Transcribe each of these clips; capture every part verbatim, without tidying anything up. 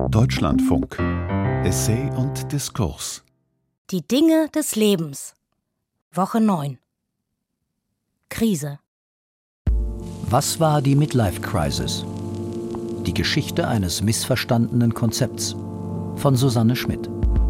Deutschlandfunk. Essay und Diskurs. Die Dinge des Lebens. Woche neun. Krise. Was war die Midlife Crisis? Die Geschichte eines missverstandenen Konzepts von Susanne Schmidt.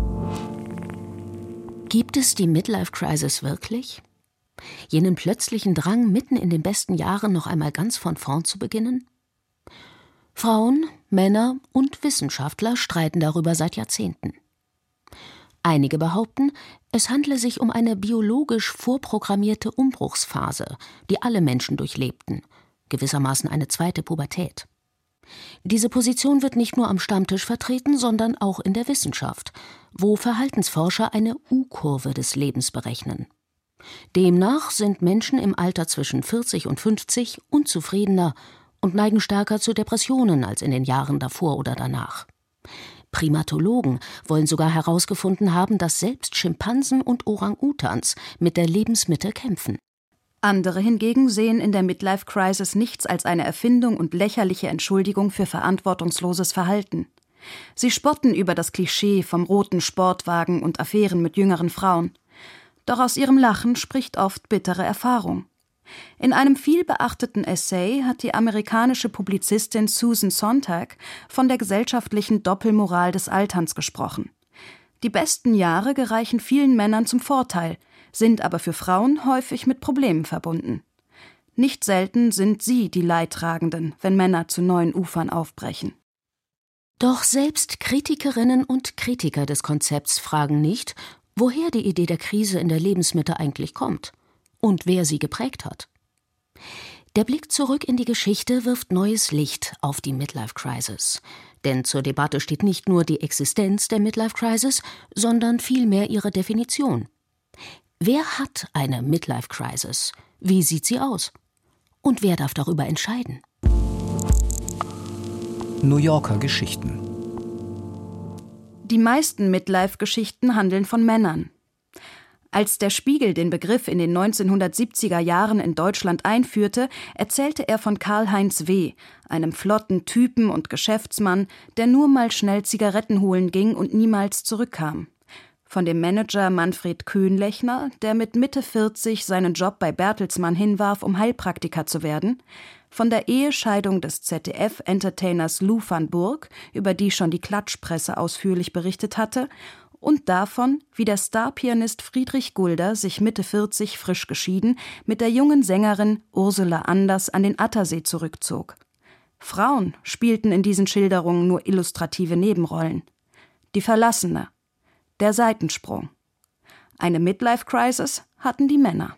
Gibt es die Midlife Crisis wirklich? Jenen plötzlichen Drang, mitten in den besten Jahren noch einmal ganz von vorn zu beginnen? Frauen, Männer und Wissenschaftler streiten darüber seit Jahrzehnten. Einige behaupten, es handle sich um eine biologisch vorprogrammierte Umbruchsphase, die alle Menschen durchlebten, gewissermaßen eine zweite Pubertät. Diese Position wird nicht nur am Stammtisch vertreten, sondern auch in der Wissenschaft, wo Verhaltensforscher eine U-Kurve des Lebens berechnen. Demnach sind Menschen im Alter zwischen vierzig und fünfzig unzufriedener und neigen stärker zu Depressionen als in den Jahren davor oder danach. Primatologen wollen sogar herausgefunden haben, dass selbst Schimpansen und Orang-Utans mit der Lebensmitte kämpfen. Andere hingegen sehen in der Midlife-Crisis nichts als eine Erfindung und lächerliche Entschuldigung für verantwortungsloses Verhalten. Sie spotten über das Klischee vom roten Sportwagen und Affären mit jüngeren Frauen. Doch aus ihrem Lachen spricht oft bittere Erfahrung. In einem vielbeachteten Essay hat die amerikanische Publizistin Susan Sontag von der gesellschaftlichen Doppelmoral des Alterns gesprochen. Die besten Jahre gereichen vielen Männern zum Vorteil, sind aber für Frauen häufig mit Problemen verbunden. Nicht selten sind sie die Leidtragenden, wenn Männer zu neuen Ufern aufbrechen. Doch selbst Kritikerinnen und Kritiker des Konzepts fragen nicht, woher die Idee der Krise in der Lebensmitte eigentlich kommt und wer sie geprägt hat. Der Blick zurück in die Geschichte wirft neues Licht auf die Midlife Crisis. Denn zur Debatte steht nicht nur die Existenz der Midlife Crisis, sondern vielmehr ihre Definition. Wer hat eine Midlife Crisis? Wie sieht sie aus? Und wer darf darüber entscheiden? New Yorker Geschichten. Die meisten Midlife-Geschichten handeln von Männern. Als der Spiegel den Begriff in den neunzehnhundertsiebziger Jahren in Deutschland einführte, erzählte er von Karl-Heinz W., einem flotten Typen und Geschäftsmann, der nur mal schnell Zigaretten holen ging und niemals zurückkam. Von dem Manager Manfred Köhnlechner, der mit Mitte vierzig seinen Job bei Bertelsmann hinwarf, um Heilpraktiker zu werden. Von der Ehescheidung des Z D F-Entertainers Lou van Burg, über die schon die Klatschpresse ausführlich berichtet hatte, und davon, wie der Starpianist Friedrich Gulder sich Mitte vierzig frisch geschieden mit der jungen Sängerin Ursula Anders an den Attersee zurückzog. Frauen spielten in diesen Schilderungen nur illustrative Nebenrollen. Die Verlassene, der Seitensprung. Eine Midlife-Crisis hatten die Männer.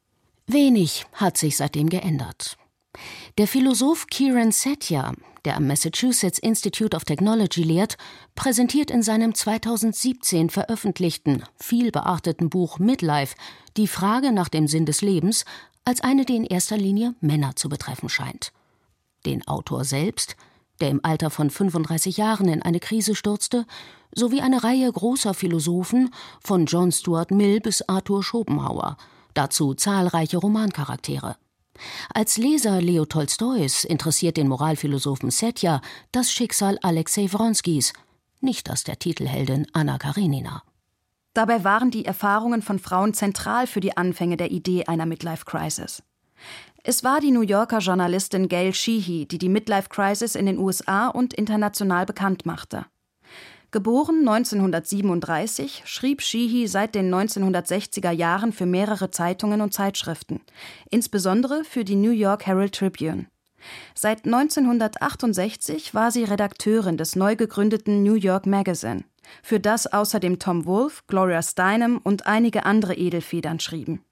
Wenig hat sich seitdem geändert. Der Philosoph Kieran Satya, der am Massachusetts Institute of Technology lehrt, präsentiert in seinem zweitausendsiebzehn veröffentlichten, vielbeachteten Buch Midlife die Frage nach dem Sinn des Lebens als eine, die in erster Linie Männer zu betreffen scheint. Den Autor selbst, der im Alter von fünfunddreißig Jahren in eine Krise stürzte, sowie eine Reihe großer Philosophen, von John Stuart Mill bis Arthur Schopenhauer, dazu zahlreiche Romancharaktere. Als Leser Leo Tolstois interessiert den Moralphilosophen Satya das Schicksal Alexei Wronskis, nicht das der Titelheldin Anna Karenina. Dabei waren die Erfahrungen von Frauen zentral für die Anfänge der Idee einer Midlife-Crisis. Es war die New Yorker Journalistin Gail Sheehy, die die Midlife-Crisis in den U S A und international bekannt machte. Geboren neunzehnhundertsiebenunddreißig, schrieb Sheehy seit den neunzehnhundertsechziger Jahren für mehrere Zeitungen und Zeitschriften, insbesondere für die New York Herald Tribune. Seit neunzehnhundertachtundsechzig war sie Redakteurin des neu gegründeten New York Magazine, für das außerdem Tom Wolfe, Gloria Steinem und einige andere Edelfedern schrieben.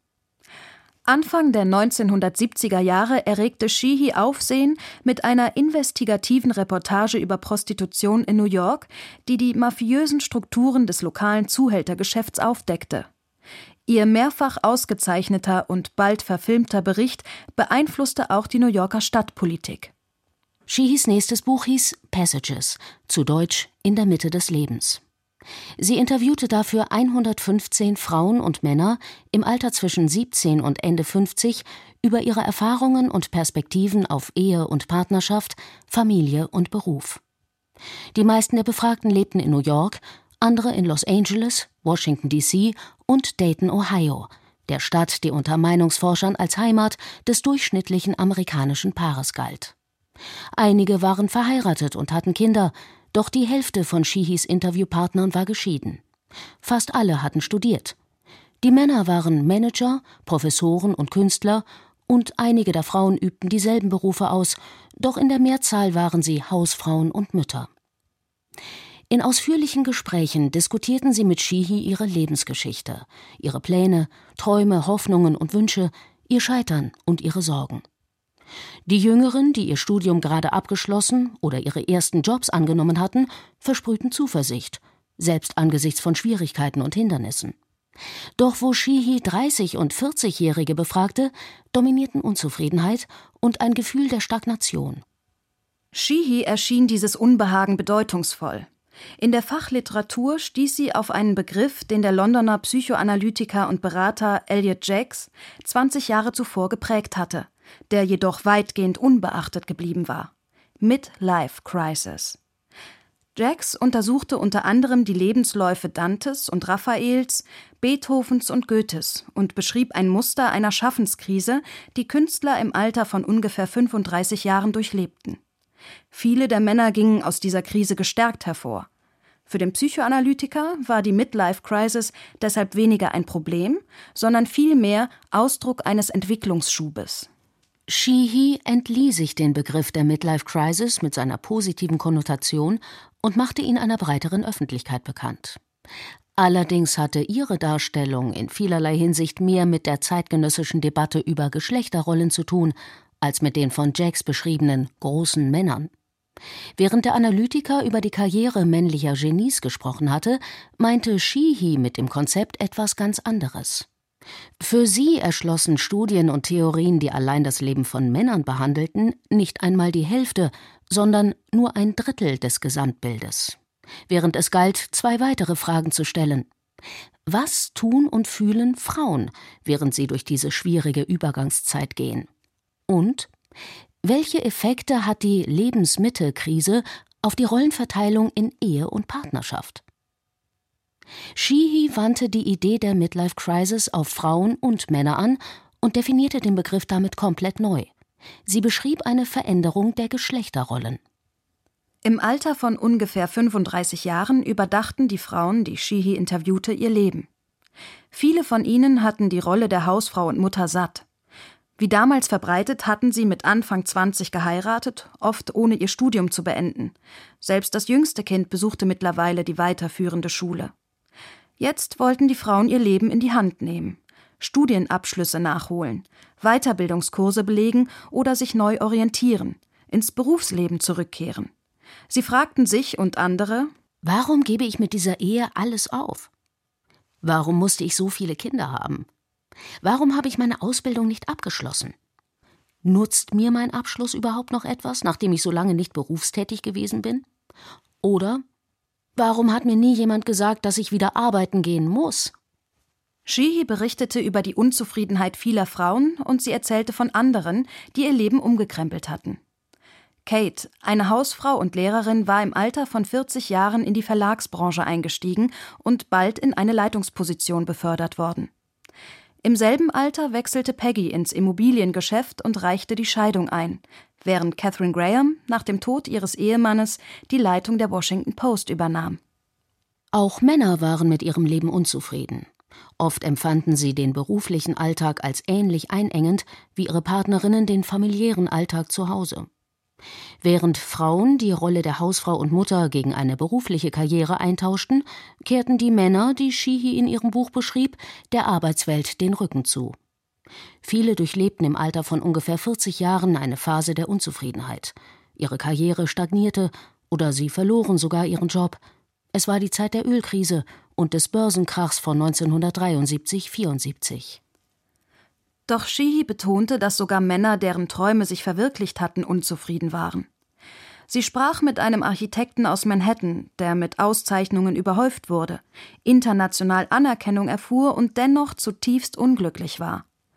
Anfang der neunzehnhundertsiebziger Jahre erregte Sheehy Aufsehen mit einer investigativen Reportage über Prostitution in New York, die die mafiösen Strukturen des lokalen Zuhältergeschäfts aufdeckte. Ihr mehrfach ausgezeichneter und bald verfilmter Bericht beeinflusste auch die New Yorker Stadtpolitik. Sheehys nächstes Buch hieß Passages, zu Deutsch In der Mitte des Lebens. Sie interviewte dafür hundertfünfzehn Frauen und Männer im Alter zwischen siebzehn und Ende fünfzig über ihre Erfahrungen und Perspektiven auf Ehe und Partnerschaft, Familie und Beruf. Die meisten der Befragten lebten in New York, andere in Los Angeles, Washington D C und Dayton, Ohio, der Stadt, die unter Meinungsforschern als Heimat des durchschnittlichen amerikanischen Paares galt. Einige waren verheiratet und hatten Kinder, doch die Hälfte von Sheehys Interviewpartnern war geschieden. Fast alle hatten studiert. Die Männer waren Manager, Professoren und Künstler, und einige der Frauen übten dieselben Berufe aus, doch in der Mehrzahl waren sie Hausfrauen und Mütter. In ausführlichen Gesprächen diskutierten sie mit Sheehy ihre Lebensgeschichte, ihre Pläne, Träume, Hoffnungen und Wünsche, ihr Scheitern und ihre Sorgen. Die Jüngeren, die ihr Studium gerade abgeschlossen oder ihre ersten Jobs angenommen hatten, versprühten Zuversicht, selbst angesichts von Schwierigkeiten und Hindernissen. Doch wo Sheehy dreißig- und vierzigjährige befragte, dominierten Unzufriedenheit und ein Gefühl der Stagnation. Sheehy erschien dieses Unbehagen bedeutungsvoll. In der Fachliteratur stieß sie auf einen Begriff, den der Londoner Psychoanalytiker und Berater Elliot Jacques zwanzig Jahre zuvor geprägt hatte, der jedoch weitgehend unbeachtet geblieben war: Midlife Crisis. Jacques untersuchte unter anderem die Lebensläufe Dantes und Raphaels, Beethovens und Goethes und beschrieb ein Muster einer Schaffenskrise, die Künstler im Alter von ungefähr fünfunddreißig Jahren durchlebten. Viele der Männer gingen aus dieser Krise gestärkt hervor. Für den Psychoanalytiker war die Midlife Crisis deshalb weniger ein Problem, sondern vielmehr Ausdruck eines Entwicklungsschubes. Sheehy entlieh sich den Begriff der Midlife Crisis mit seiner positiven Konnotation und machte ihn einer breiteren Öffentlichkeit bekannt. Allerdings hatte ihre Darstellung in vielerlei Hinsicht mehr mit der zeitgenössischen Debatte über Geschlechterrollen zu tun, als mit den von Jacques beschriebenen großen Männern. Während der Analytiker über die Karriere männlicher Genies gesprochen hatte, meinte Sheehy mit dem Konzept etwas ganz anderes. Für sie erschlossen Studien und Theorien, die allein das Leben von Männern behandelten, nicht einmal die Hälfte, sondern nur ein Drittel des Gesamtbildes. Während es galt, zwei weitere Fragen zu stellen. Was tun und fühlen Frauen, während sie durch diese schwierige Übergangszeit gehen? Und welche Effekte hat die Lebensmittelkrise auf die Rollenverteilung in Ehe und Partnerschaft? Sheehy wandte die Idee der Midlife Crisis auf Frauen und Männer an und definierte den Begriff damit komplett neu. Sie beschrieb eine Veränderung der Geschlechterrollen. Im Alter von ungefähr fünfunddreißig Jahren überdachten die Frauen, die Sheehy interviewte, ihr Leben. Viele von ihnen hatten die Rolle der Hausfrau und Mutter satt. Wie damals verbreitet, hatten sie mit Anfang zwanzig geheiratet, oft ohne ihr Studium zu beenden. Selbst das jüngste Kind besuchte mittlerweile die weiterführende Schule. Jetzt wollten die Frauen ihr Leben in die Hand nehmen, Studienabschlüsse nachholen, Weiterbildungskurse belegen oder sich neu orientieren, ins Berufsleben zurückkehren. Sie fragten sich und andere: Warum gebe ich mit dieser Ehe alles auf? Warum musste ich so viele Kinder haben? Warum habe ich meine Ausbildung nicht abgeschlossen? Nutzt mir mein Abschluss überhaupt noch etwas, nachdem ich so lange nicht berufstätig gewesen bin? Oder warum hat mir nie jemand gesagt, dass ich wieder arbeiten gehen muss? Sheehy berichtete über die Unzufriedenheit vieler Frauen und sie erzählte von anderen, die ihr Leben umgekrempelt hatten. Kate, eine Hausfrau und Lehrerin, war im Alter von vierzig Jahren in die Verlagsbranche eingestiegen und bald in eine Leitungsposition befördert worden. Im selben Alter wechselte Peggy ins Immobiliengeschäft und reichte die Scheidung ein, während Katharine Graham nach dem Tod ihres Ehemannes die Leitung der Washington Post übernahm. Auch Männer waren mit ihrem Leben unzufrieden. Oft empfanden sie den beruflichen Alltag als ähnlich einengend wie ihre Partnerinnen den familiären Alltag zu Hause. Während Frauen die Rolle der Hausfrau und Mutter gegen eine berufliche Karriere eintauschten, kehrten die Männer, die Sheehy in ihrem Buch beschrieb, der Arbeitswelt den Rücken zu. Viele durchlebten im Alter von ungefähr vierzig Jahren eine Phase der Unzufriedenheit. Ihre Karriere stagnierte oder sie verloren sogar ihren Job. Es war die Zeit der Ölkrise und des Börsenkrachs von neunzehnhundertdreiundsiebzig vierundsiebzig. Doch Sheehy betonte, dass sogar Männer, deren Träume sich verwirklicht hatten, unzufrieden waren. Sie sprach mit einem Architekten aus Manhattan, der mit Auszeichnungen überhäuft wurde, international Anerkennung erfuhr und dennoch zutiefst unglücklich war.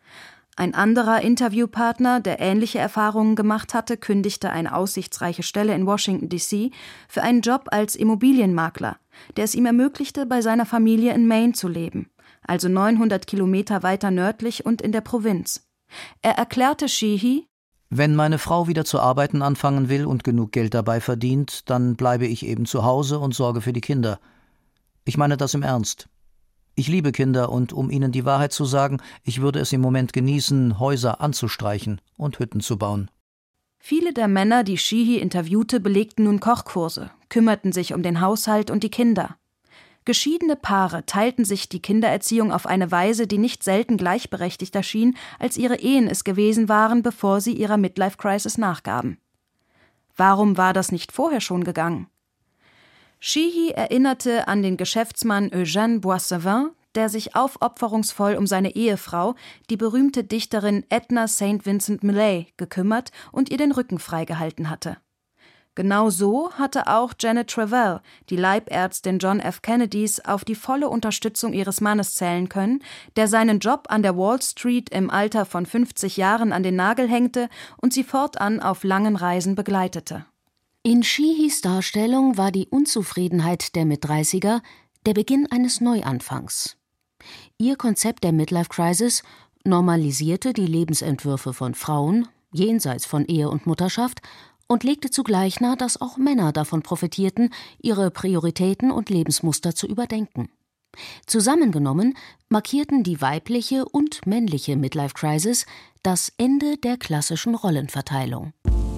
Ein anderer Interviewpartner, der ähnliche Erfahrungen gemacht hatte, kündigte eine aussichtsreiche Stelle in Washington D C für einen Job als Immobilienmakler, der es ihm ermöglichte, bei seiner Familie in Maine zu leben, also neunhundert Kilometer weiter nördlich und in der Provinz. Er erklärte Sheehy: Wenn meine Frau wieder zu arbeiten anfangen will und genug Geld dabei verdient, dann bleibe ich eben zu Hause und sorge für die Kinder. Ich meine das im Ernst. Ich liebe Kinder und, um Ihnen die Wahrheit zu sagen, ich würde es im Moment genießen, Häuser anzustreichen und Hütten zu bauen. Viele der Männer, die Sheehy interviewte, belegten nun Kochkurse, kümmerten sich um den Haushalt und die Kinder. Geschiedene Paare teilten sich die Kindererziehung auf eine Weise, die nicht selten gleichberechtigter schien, als ihre Ehen es gewesen waren, bevor sie ihrer Midlife-Crisis nachgaben. Warum war das nicht vorher schon gegangen? Sheehy erinnerte an den Geschäftsmann Eugène Boissevin, der sich aufopferungsvoll um seine Ehefrau, die berühmte Dichterin Edna Saint Vincent Millay, gekümmert und ihr den Rücken freigehalten hatte. Genau so hatte auch Janet Travell, die Leibärztin John F. Kennedys, auf die volle Unterstützung ihres Mannes zählen können, der seinen Job an der Wall Street im Alter von fünfzig Jahren an den Nagel hängte und sie fortan auf langen Reisen begleitete. In Sheehys Darstellung war die Unzufriedenheit der Mitdreißiger der Beginn eines Neuanfangs. Ihr Konzept der Midlife-Crisis normalisierte die Lebensentwürfe von Frauen, jenseits von Ehe und Mutterschaft, und legte zugleich nahe, dass auch Männer davon profitierten, ihre Prioritäten und Lebensmuster zu überdenken. Zusammengenommen markierten die weibliche und männliche Midlife-Crisis das Ende der klassischen Rollenverteilung.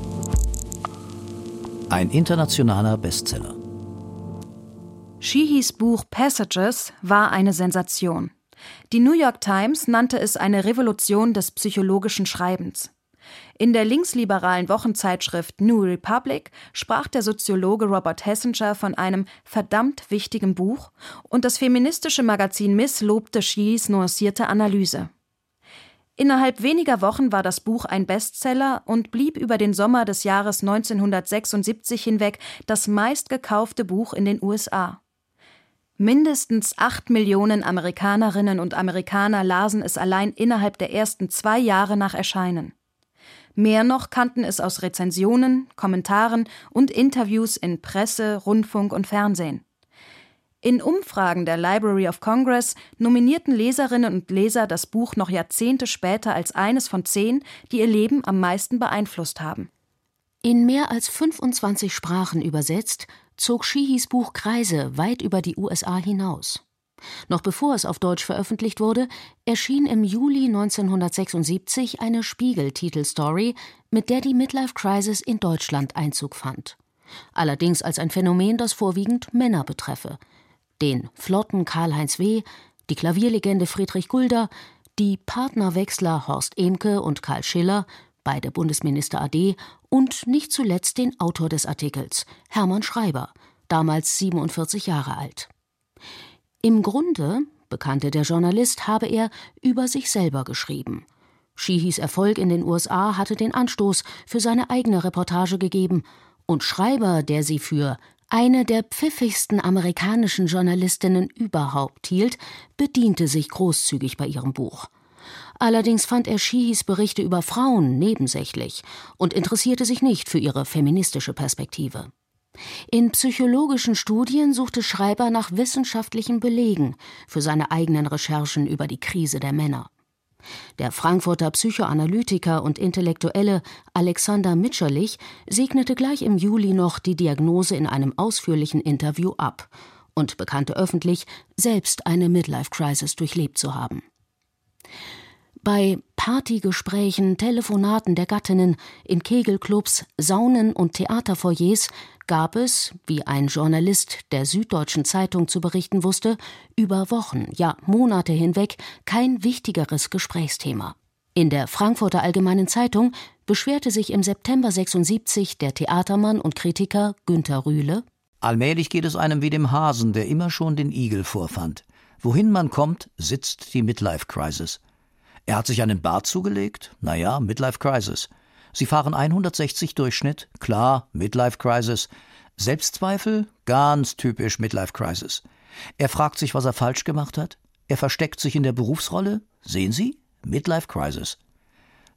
Ein internationaler Bestseller. Sheehys Buch Passages war eine Sensation. Die New York Times nannte es eine Revolution des psychologischen Schreibens. In der linksliberalen Wochenzeitschrift New Republic sprach der Soziologe Robert Hessinger von einem verdammt wichtigen Buch und das feministische Magazin Miss lobte Sheehys nuancierte Analyse. Innerhalb weniger Wochen war das Buch ein Bestseller und blieb über den Sommer des Jahres neunzehnhundertsechsundsiebzig hinweg das meistgekaufte Buch in den U S A. Mindestens acht Millionen Amerikanerinnen und Amerikaner lasen es allein innerhalb der ersten zwei Jahre nach Erscheinen. Mehr noch kannten es aus Rezensionen, Kommentaren und Interviews in Presse, Rundfunk und Fernsehen. In Umfragen der Library of Congress nominierten Leserinnen und Leser das Buch noch Jahrzehnte später als eines von zehn, die ihr Leben am meisten beeinflusst haben. In mehr als fünfundzwanzig Sprachen übersetzt, zog Sheehys Buch Kreise weit über die U S A hinaus. Noch bevor es auf Deutsch veröffentlicht wurde, erschien im Juli neunzehnhundertsechsundsiebzig eine Spiegel-Titelstory, mit der die Midlife-Crisis in Deutschland Einzug fand. Allerdings als ein Phänomen, das vorwiegend Männer betreffe. Den flotten Karl-Heinz W., die Klavierlegende Friedrich Gulda, die Partnerwechsler Horst Ehmke und Karl Schiller, beide Bundesminister A D, und nicht zuletzt den Autor des Artikels, Hermann Schreiber, damals siebenundvierzig Jahre alt. Im Grunde, bekannte der Journalist, habe er über sich selber geschrieben. Sheehys Erfolg in den U S A hatte den Anstoß für seine eigene Reportage gegeben, und Schreiber, der sie für eine der pfiffigsten amerikanischen Journalistinnen überhaupt hielt, bediente sich großzügig bei ihrem Buch. Allerdings fand er Sheehys Berichte über Frauen nebensächlich und interessierte sich nicht für ihre feministische Perspektive. In psychologischen Studien suchte Schreiber nach wissenschaftlichen Belegen für seine eigenen Recherchen über die Krise der Männer. Der Frankfurter Psychoanalytiker und Intellektuelle Alexander Mitscherlich segnete gleich im Juli noch die Diagnose in einem ausführlichen Interview ab und bekannte öffentlich, selbst eine Midlife-Crisis durchlebt zu haben. Bei Partygesprächen, Telefonaten der Gattinnen, in Kegelclubs, Saunen und Theaterfoyers gab es, wie ein Journalist der Süddeutschen Zeitung zu berichten wusste, über Wochen, ja Monate hinweg kein wichtigeres Gesprächsthema. In der Frankfurter Allgemeinen Zeitung beschwerte sich im September sechsundsiebzig der Theatermann und Kritiker Günter Rühle: Allmählich geht es einem wie dem Hasen, der immer schon den Igel vorfand. Wohin man kommt, sitzt die Midlife-Crisis. Er hat sich einen Bart zugelegt? Naja, Midlife-Crisis. Sie fahren hundertsechzig Durchschnitt? Klar, Midlife-Crisis. Selbstzweifel? Ganz typisch Midlife-Crisis. Er fragt sich, was er falsch gemacht hat? Er versteckt sich in der Berufsrolle? Sehen Sie? Midlife-Crisis.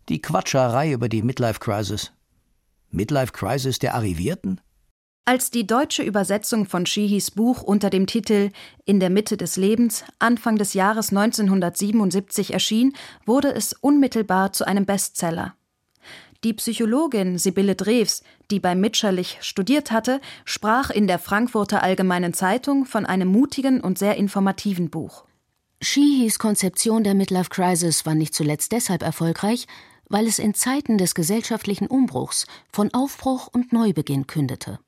Die Quatscherei über die Midlife-Crisis. Midlife-Crisis der Arrivierten? Als die deutsche Übersetzung von Sheehys Buch unter dem Titel »In der Mitte des Lebens« Anfang des Jahres neunzehnhundertsiebenundsiebzig erschien, wurde es unmittelbar zu einem Bestseller. Die Psychologin Sibylle Drews, die bei Mitscherlich studiert hatte, sprach in der Frankfurter Allgemeinen Zeitung von einem mutigen und sehr informativen Buch. Sheehys Konzeption der Midlife-Crisis war nicht zuletzt deshalb erfolgreich, weil es in Zeiten des gesellschaftlichen Umbruchs von Aufbruch und Neubeginn kündete.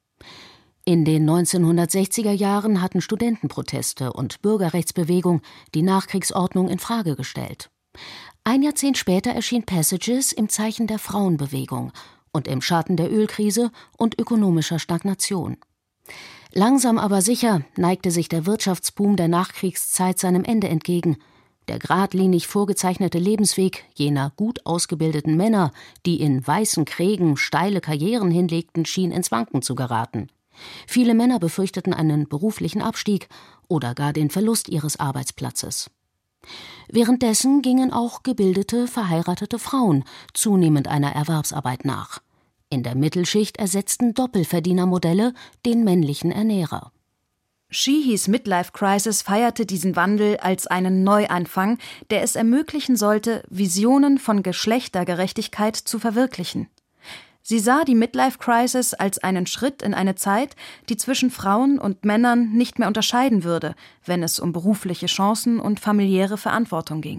In den neunzehnhundertsechziger Jahren hatten Studentenproteste und Bürgerrechtsbewegung die Nachkriegsordnung in Frage gestellt. Ein Jahrzehnt später erschien Passages im Zeichen der Frauenbewegung und im Schatten der Ölkrise und ökonomischer Stagnation. Langsam aber sicher neigte sich der Wirtschaftsboom der Nachkriegszeit seinem Ende entgegen. Der geradlinig vorgezeichnete Lebensweg jener gut ausgebildeten Männer, die in weißen Krägen steile Karrieren hinlegten, schien ins Wanken zu geraten. Viele Männer befürchteten einen beruflichen Abstieg oder gar den Verlust ihres Arbeitsplatzes. Währenddessen gingen auch gebildete, verheiratete Frauen zunehmend einer Erwerbsarbeit nach. In der Mittelschicht ersetzten Doppelverdienermodelle den männlichen Ernährer. Sheehys Midlife-Crisis feierte diesen Wandel als einen Neuanfang, der es ermöglichen sollte, Visionen von Geschlechtergerechtigkeit zu verwirklichen. Sie sah die Midlife-Crisis als einen Schritt in eine Zeit, die zwischen Frauen und Männern nicht mehr unterscheiden würde, wenn es um berufliche Chancen und familiäre Verantwortung ging.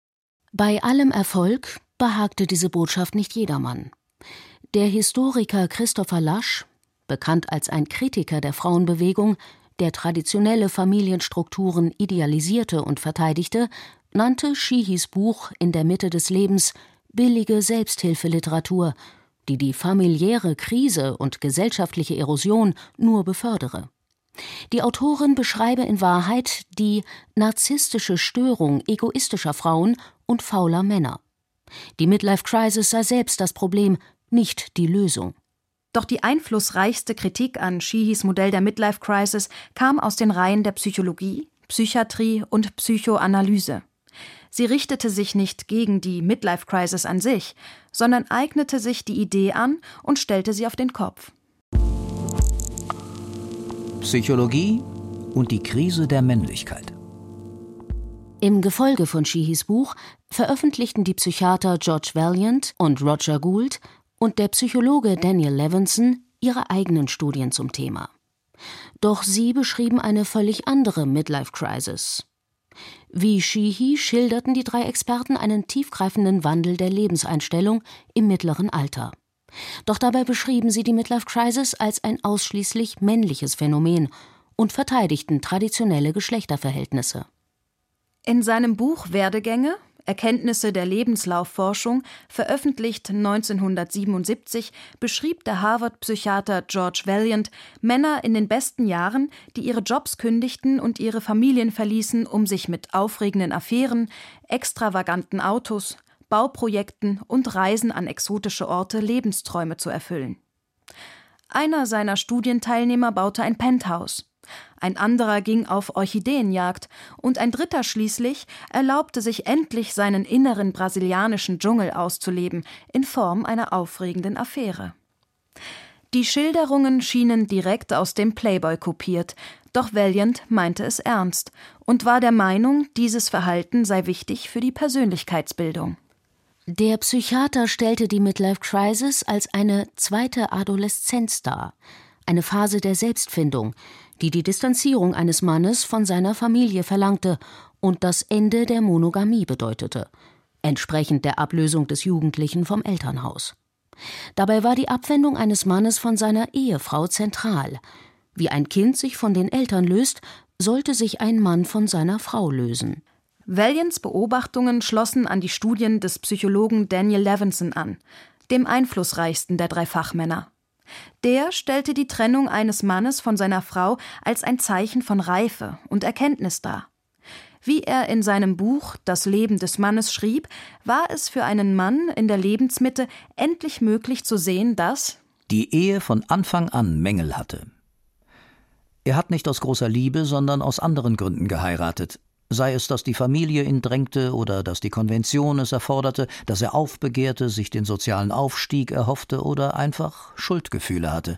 Bei allem Erfolg behagte diese Botschaft nicht jedermann. Der Historiker Christopher Lasch, bekannt als ein Kritiker der Frauenbewegung, der traditionelle Familienstrukturen idealisierte und verteidigte, nannte Sheehys Buch »In der Mitte des Lebens« billige Selbsthilfeliteratur, die die familiäre Krise und gesellschaftliche Erosion nur befördere. Die Autorin beschreibe in Wahrheit die narzisstische Störung egoistischer Frauen und fauler Männer. Die Midlife-Crisis sei selbst das Problem, nicht die Lösung. Doch die einflussreichste Kritik an Sheehys Modell der Midlife-Crisis kam aus den Reihen der Psychologie, Psychiatrie und Psychoanalyse. Sie richtete sich nicht gegen die Midlife-Crisis an sich, sondern eignete sich die Idee an und stellte sie auf den Kopf. Psychologie und die Krise der Männlichkeit. Im Gefolge von Sheehys Buch veröffentlichten die Psychiater George Vaillant und Roger Gould und der Psychologe Daniel Levinson ihre eigenen Studien zum Thema. Doch sie beschrieben eine völlig andere Midlife-Crisis. Wie Sheehy schilderten die drei Experten einen tiefgreifenden Wandel der Lebenseinstellung im mittleren Alter. Doch dabei beschrieben sie die Midlife-Crisis als ein ausschließlich männliches Phänomen und verteidigten traditionelle Geschlechterverhältnisse. In seinem Buch »Werdegänge – Erkenntnisse der Lebenslaufforschung«, veröffentlicht neunzehnhundertsiebenundsiebzig, beschrieb der Harvard-Psychiater George Vaillant Männer in den besten Jahren, die ihre Jobs kündigten und ihre Familien verließen, um sich mit aufregenden Affären, extravaganten Autos, Bauprojekten und Reisen an exotische Orte Lebensträume zu erfüllen. Einer seiner Studienteilnehmer baute ein Penthouse. Ein anderer ging auf Orchideenjagd und ein dritter schließlich erlaubte sich endlich seinen inneren brasilianischen Dschungel auszuleben in Form einer aufregenden Affäre. Die Schilderungen schienen direkt aus dem Playboy kopiert, doch Vaillant meinte es ernst und war der Meinung, dieses Verhalten sei wichtig für die Persönlichkeitsbildung. Der Psychiater stellte die Midlife-Crisis als eine zweite Adoleszenz dar, eine Phase der Selbstfindung, die die Distanzierung eines Mannes von seiner Familie verlangte und das Ende der Monogamie bedeutete, entsprechend der Ablösung des Jugendlichen vom Elternhaus. Dabei war die Abwendung eines Mannes von seiner Ehefrau zentral. Wie ein Kind sich von den Eltern löst, sollte sich ein Mann von seiner Frau lösen. Vaillants Beobachtungen schlossen an die Studien des Psychologen Daniel Levinson an, dem einflussreichsten der drei Fachmänner. Der stellte die Trennung eines Mannes von seiner Frau als ein Zeichen von Reife und Erkenntnis dar. Wie er in seinem Buch »Das Leben des Mannes« schrieb, war es für einen Mann in der Lebensmitte endlich möglich zu sehen, dass die Ehe von Anfang an Mängel hatte. Er hat nicht aus großer Liebe, sondern aus anderen Gründen geheiratet. sei es, dass die Familie ihn drängte oder dass die Konvention es erforderte, dass er aufbegehrte, sich den sozialen Aufstieg erhoffte oder einfach Schuldgefühle hatte.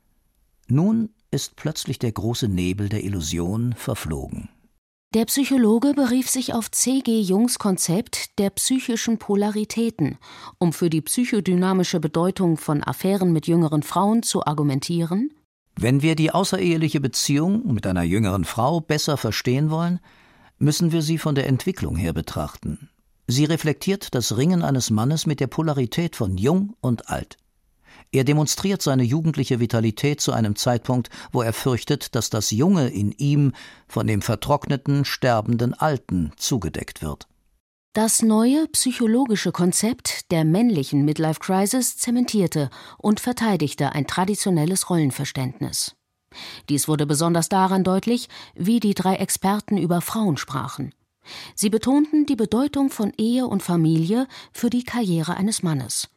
Nun ist plötzlich der große Nebel der Illusion verflogen. Der Psychologe berief sich auf C G Jungs Konzept der psychischen Polaritäten, um für die psychodynamische Bedeutung von Affären mit jüngeren Frauen zu argumentieren: Wenn wir die außereheliche Beziehung mit einer jüngeren Frau besser verstehen wollen, müssen wir sie von der Entwicklung her betrachten. Sie reflektiert das Ringen eines Mannes mit der Polarität von Jung und Alt. Er demonstriert seine jugendliche Vitalität zu einem Zeitpunkt, wo er fürchtet, dass das Junge in ihm von dem vertrockneten, sterbenden Alten zugedeckt wird. Das neue psychologische Konzept der männlichen Midlife-Crisis zementierte und verteidigte ein traditionelles Rollenverständnis. Dies wurde besonders daran deutlich, wie die drei Experten über Frauen sprachen. Sie betonten die Bedeutung von Ehe und Familie für die Karriere eines Mannes.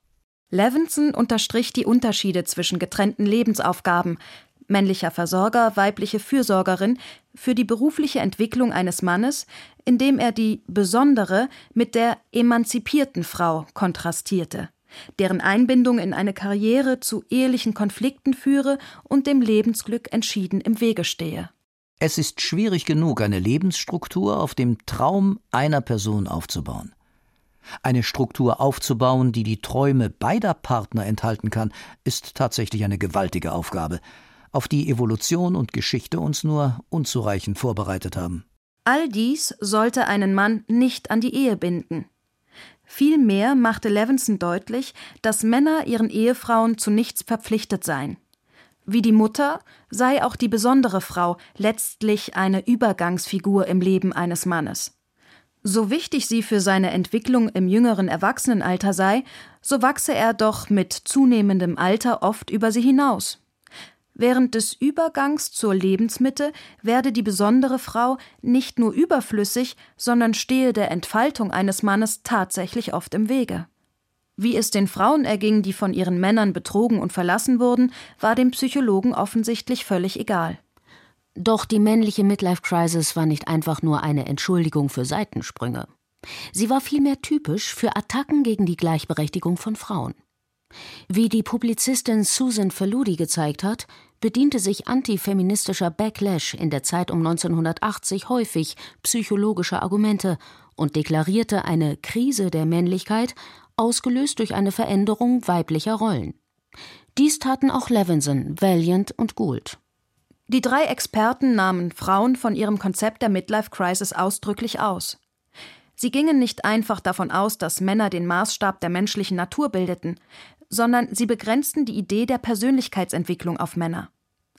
Levinson unterstrich die Unterschiede zwischen getrennten Lebensaufgaben, männlicher Versorger, weibliche Fürsorgerin, für die berufliche Entwicklung eines Mannes, indem er die besondere mit der emanzipierten Frau kontrastierte, deren Einbindung in eine Karriere zu ehelichen Konflikten führe und dem Lebensglück entschieden im Wege stehe. Es ist schwierig genug, eine Lebensstruktur auf dem Traum einer Person aufzubauen. Eine Struktur aufzubauen, die die Träume beider Partner enthalten kann, ist tatsächlich eine gewaltige Aufgabe, auf die Evolution und Geschichte uns nur unzureichend vorbereitet haben. All dies sollte einen Mann nicht an die Ehe binden. Vielmehr machte Levinson deutlich, dass Männer ihren Ehefrauen zu nichts verpflichtet seien. Wie die Mutter sei auch die besondere Frau letztlich eine Übergangsfigur im Leben eines Mannes. So wichtig sie für seine Entwicklung im jüngeren Erwachsenenalter sei, so wachse er doch mit zunehmendem Alter oft über sie hinaus. Während des Übergangs zur Lebensmitte werde die besondere Frau nicht nur überflüssig, sondern stehe der Entfaltung eines Mannes tatsächlich oft im Wege. Wie es den Frauen erging, die von ihren Männern betrogen und verlassen wurden, war dem Psychologen offensichtlich völlig egal. Doch die männliche Midlife-Crisis war nicht einfach nur eine Entschuldigung für Seitensprünge. Sie war vielmehr typisch für Attacken gegen die Gleichberechtigung von Frauen. Wie die Publizistin Susan Faludi gezeigt hat, bediente sich antifeministischer Backlash in der Zeit um neunzehnhundertachtzig häufig psychologischer Argumente und deklarierte eine Krise der Männlichkeit, ausgelöst durch eine Veränderung weiblicher Rollen. Dies taten auch Levinson, Valiant und Gould. Die drei Experten nahmen Frauen von ihrem Konzept der Midlife-Crisis ausdrücklich aus. Sie gingen nicht einfach davon aus, dass Männer den Maßstab der menschlichen Natur bildeten, sondern sie begrenzten die Idee der Persönlichkeitsentwicklung auf Männer.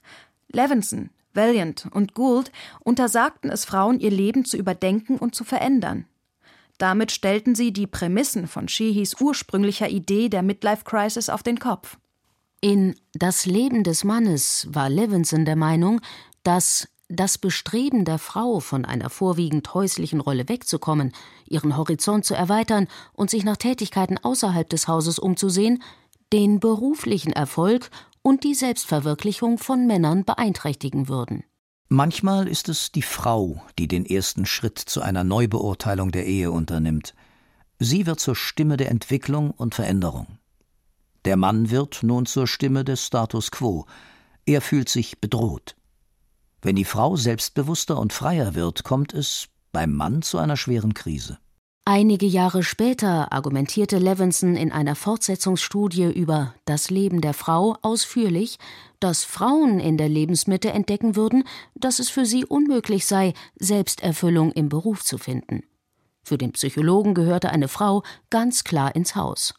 Levinson, Valiant und Gould untersagten es Frauen, ihr Leben zu überdenken und zu verändern. Damit stellten sie die Prämissen von Sheehys ursprünglicher Idee der Midlife-Crisis auf den Kopf. In »Das Leben des Mannes« war Levinson der Meinung, dass das Bestreben der Frau, von einer vorwiegend häuslichen Rolle wegzukommen, ihren Horizont zu erweitern und sich nach Tätigkeiten außerhalb des Hauses umzusehen, den beruflichen Erfolg und die Selbstverwirklichung von Männern beeinträchtigen würden. Manchmal ist es die Frau, die den ersten Schritt zu einer Neubeurteilung der Ehe unternimmt. Sie wird zur Stimme der Entwicklung und Veränderung. Der Mann wird nun zur Stimme des Status quo. Er fühlt sich bedroht. Wenn die Frau selbstbewusster und freier wird, kommt es beim Mann zu einer schweren Krise. Einige Jahre später argumentierte Levinson in einer Fortsetzungsstudie über das Leben der Frau ausführlich, dass Frauen in der Lebensmitte entdecken würden, dass es für sie unmöglich sei, Selbsterfüllung im Beruf zu finden. Für den Psychologen gehörte eine Frau ganz klar ins Haus.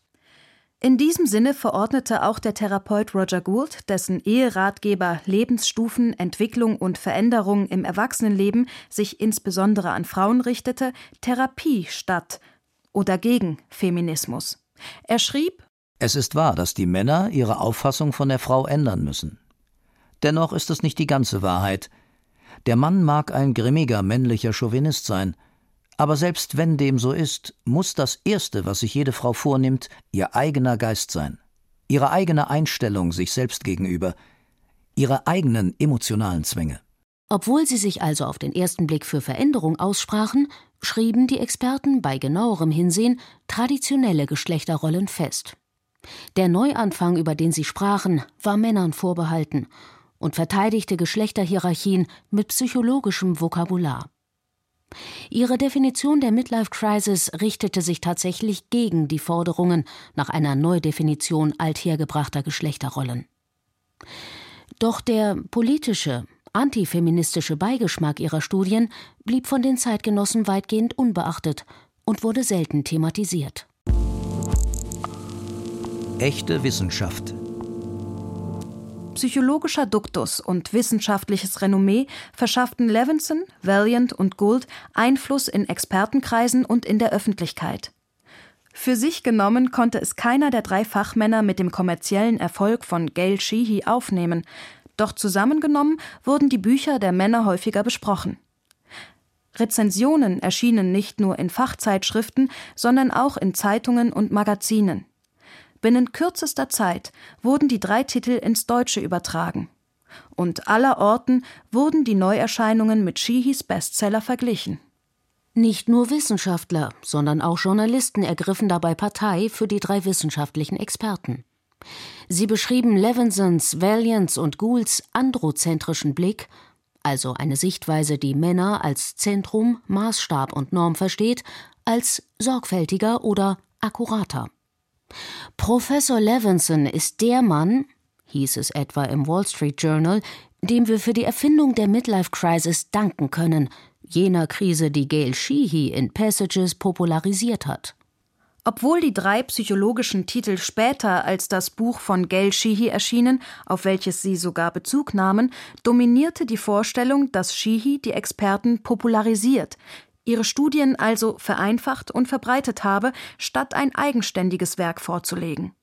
In diesem Sinne verordnete auch der Therapeut Roger Gould, dessen Eheratgeber Lebensstufen, Entwicklung und Veränderung im Erwachsenenleben sich insbesondere an Frauen richtete, Therapie statt oder gegen Feminismus. Er schrieb: Es ist wahr, dass die Männer ihre Auffassung von der Frau ändern müssen. Dennoch ist es nicht die ganze Wahrheit. Der Mann mag ein grimmiger männlicher Chauvinist sein, aber selbst wenn dem so ist, muss das Erste, was sich jede Frau vornimmt, ihr eigener Geist sein, ihre eigene Einstellung sich selbst gegenüber, ihre eigenen emotionalen Zwänge. Obwohl sie sich also auf den ersten Blick für Veränderung aussprachen, schrieben die Experten bei genauerem Hinsehen traditionelle Geschlechterrollen fest. Der Neuanfang, über den sie sprachen, war Männern vorbehalten und verteidigte Geschlechterhierarchien mit psychologischem Vokabular. Ihre Definition der Midlife-Crisis richtete sich tatsächlich gegen die Forderungen nach einer Neudefinition althergebrachter Geschlechterrollen. Doch der politische, antifeministische Beigeschmack ihrer Studien blieb von den Zeitgenossen weitgehend unbeachtet und wurde selten thematisiert. Echte Wissenschaft. Psychologischer Duktus und wissenschaftliches Renommee verschafften Levinson, Vaillant und Gould Einfluss in Expertenkreisen und in der Öffentlichkeit. Für sich genommen konnte es keiner der drei Fachmänner mit dem kommerziellen Erfolg von Gail Sheehy aufnehmen, doch zusammengenommen wurden die Bücher der Männer häufiger besprochen. Rezensionen erschienen nicht nur in Fachzeitschriften, sondern auch in Zeitungen und Magazinen. Binnen kürzester Zeit wurden die drei Titel ins Deutsche übertragen. Und allerorten wurden die Neuerscheinungen mit Sheehys Bestseller verglichen. Nicht nur Wissenschaftler, sondern auch Journalisten ergriffen dabei Partei für die drei wissenschaftlichen Experten. Sie beschrieben Levinsons, Vaillants und Goulds androzentrischen Blick, also eine Sichtweise, die Männer als Zentrum, Maßstab und Norm versteht, als sorgfältiger oder akkurater. Professor Levinson ist der Mann, hieß es etwa im Wall Street Journal, dem wir für die Erfindung der Midlife-Crisis danken können, jener Krise, die Gail Sheehy in Passages popularisiert hat. Obwohl die drei psychologischen Titel später als das Buch von Gail Sheehy erschienen, auf welches sie sogar Bezug nahmen, dominierte die Vorstellung, dass Sheehy die Experten popularisiert, ihre Studien also vereinfacht und verbreitet habe, statt ein eigenständiges Werk vorzulegen.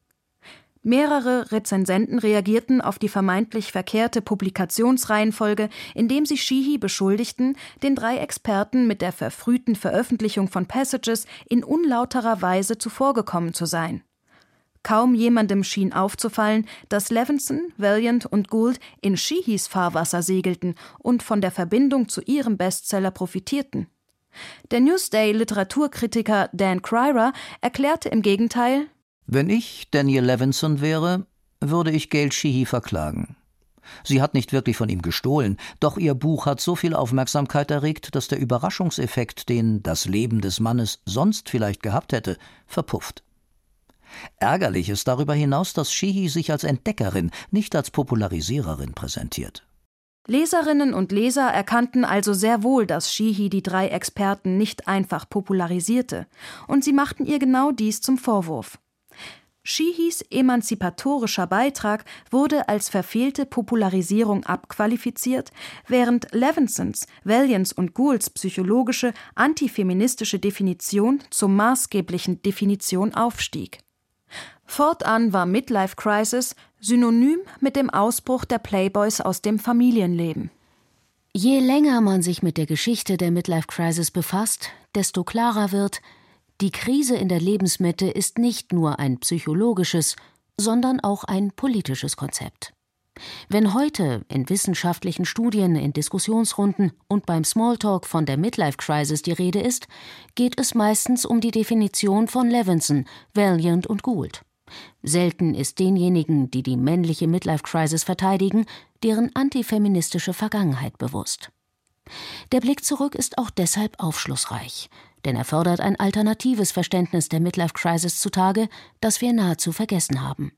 Mehrere Rezensenten reagierten auf die vermeintlich verkehrte Publikationsreihenfolge, indem sie Sheehy beschuldigten, den drei Experten mit der verfrühten Veröffentlichung von Passages in unlauterer Weise zuvorgekommen zu sein. Kaum jemandem schien aufzufallen, dass Levinson, Vaillant und Gould in Sheehys Fahrwasser segelten und von der Verbindung zu ihrem Bestseller profitierten. Der Newsday-Literaturkritiker Dan Cryer erklärte im Gegenteil: Wenn ich Daniel Levinson wäre, würde ich Gail Sheehy verklagen. Sie hat nicht wirklich von ihm gestohlen, doch ihr Buch hat so viel Aufmerksamkeit erregt, dass der Überraschungseffekt, den das Leben des Mannes sonst vielleicht gehabt hätte, verpufft. Ärgerlich ist darüber hinaus, dass Sheehy sich als Entdeckerin, nicht als Popularisiererin präsentiert. Leserinnen und Leser erkannten also sehr wohl, dass Sheehy die drei Experten nicht einfach popularisierte, und sie machten ihr genau dies zum Vorwurf. Sheehys emanzipatorischer Beitrag wurde als verfehlte Popularisierung abqualifiziert, während Levinsons, Vaillants und Goulds psychologische, antifeministische Definition zur maßgeblichen Definition aufstieg. Fortan war Midlife Crisis synonym mit dem Ausbruch der Playboys aus dem Familienleben. Je länger man sich mit der Geschichte der Midlife Crisis befasst, desto klarer wird, die Krise in der Lebensmitte ist nicht nur ein psychologisches, sondern auch ein politisches Konzept. Wenn heute in wissenschaftlichen Studien, in Diskussionsrunden und beim Smalltalk von der Midlife-Crisis die Rede ist, geht es meistens um die Definition von Levinson, Vaillant und Gould. Selten ist denjenigen, die die männliche Midlife-Crisis verteidigen, deren antifeministische Vergangenheit bewusst. Der Blick zurück ist auch deshalb aufschlussreich, denn er fördert ein alternatives Verständnis der Midlife-Crisis zutage, das wir nahezu vergessen haben.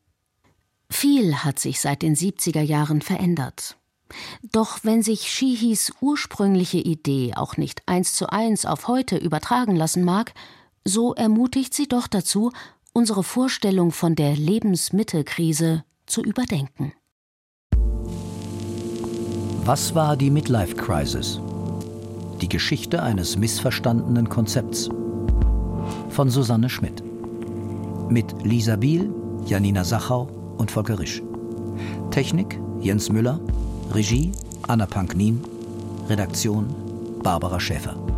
Viel hat sich seit den siebziger Jahren verändert. Doch wenn sich Sheehys ursprüngliche Idee auch nicht eins zu eins auf heute übertragen lassen mag, so ermutigt sie doch dazu, unsere Vorstellung von der Lebensmittelkrise zu überdenken. Was war die Midlife Crisis? Die Geschichte eines missverstandenen Konzepts. Von Susanne Schmidt. Mit Lisa Biel, Janina Sachau und Volker Risch. Technik Jens Müller. Regie Anna Panknin. Redaktion Barbara Schäfer.